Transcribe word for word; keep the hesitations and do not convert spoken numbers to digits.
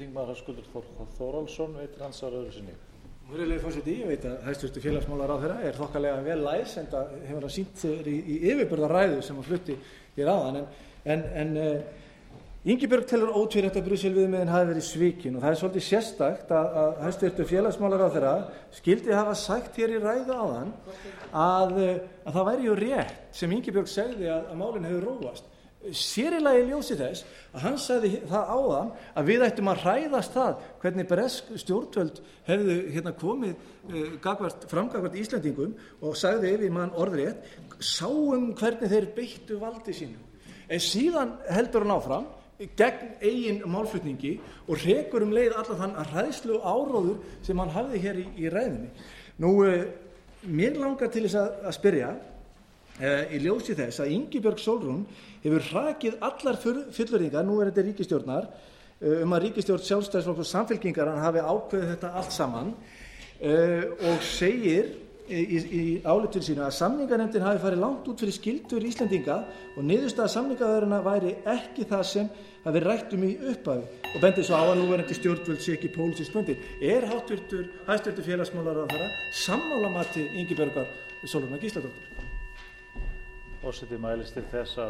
Þingmaður Höskuldur Þór Þórhallsson veitir andsvar öðru sinni. Virðulegi forseti, ég veit að hæstvirtur félagsmálaráðherra er þokkalega vel læs, enda hefur hann sýnt sér í, í yfirburðaræðu sem hann flutti hér áðan, en, en, en uh, Ingibjörg telur ótvírætt að Brussel-viðmiðin hafi verið svikin og það er svolítið sérstakt að, að hæstvirtur félagsmálaráðherra skyldi hafa sagt hér í ræðu áðan að, að það væri ju rétt sem Ingibjörg segði að, að málin hefur róast. Sér í lagi ljósi þess að hann sagði það áðan að við ættum að hræðast það hvernig bresk stjórnvöld hefðu hérna komið uh, gagvart, framgagvart Íslendingum og sagði ef ég mann orðrétt, sáum hvernig þeir beittu valdi sínu. En síðan heldur hann áfram gegn eigin málflutningi og hrekur um leið allan þann hræðslu áróður sem hann hafði hér í, í ræðunni. Nú, uh, mér langar til þess að, að spyrja uh, í ljósi þess að Ingibjörg Sólrún hefur hrakið allar fullyrðingar núverandi ríkisstjórnar uh, um að ríkisstjórn Sjálfstæðisflokks og Samfylkingar hann hafi ákveðið þetta allt saman uh, og segir í, í álitinu sínu að samninganefndin hafi farið langt út fyrir skyldur Íslendinga og niðurstaða samningaverðina væri ekki það sem hafi rætt um í upphafi og bendir svo á að núverandi stjórnvöld sé ekki pólitískt bundin. Er háttvirtur hæstvirtur félagsmálaráðherra sammála mati Ingibjörgar Sólrúnar Gísladóttur? Forseti mælist til þess að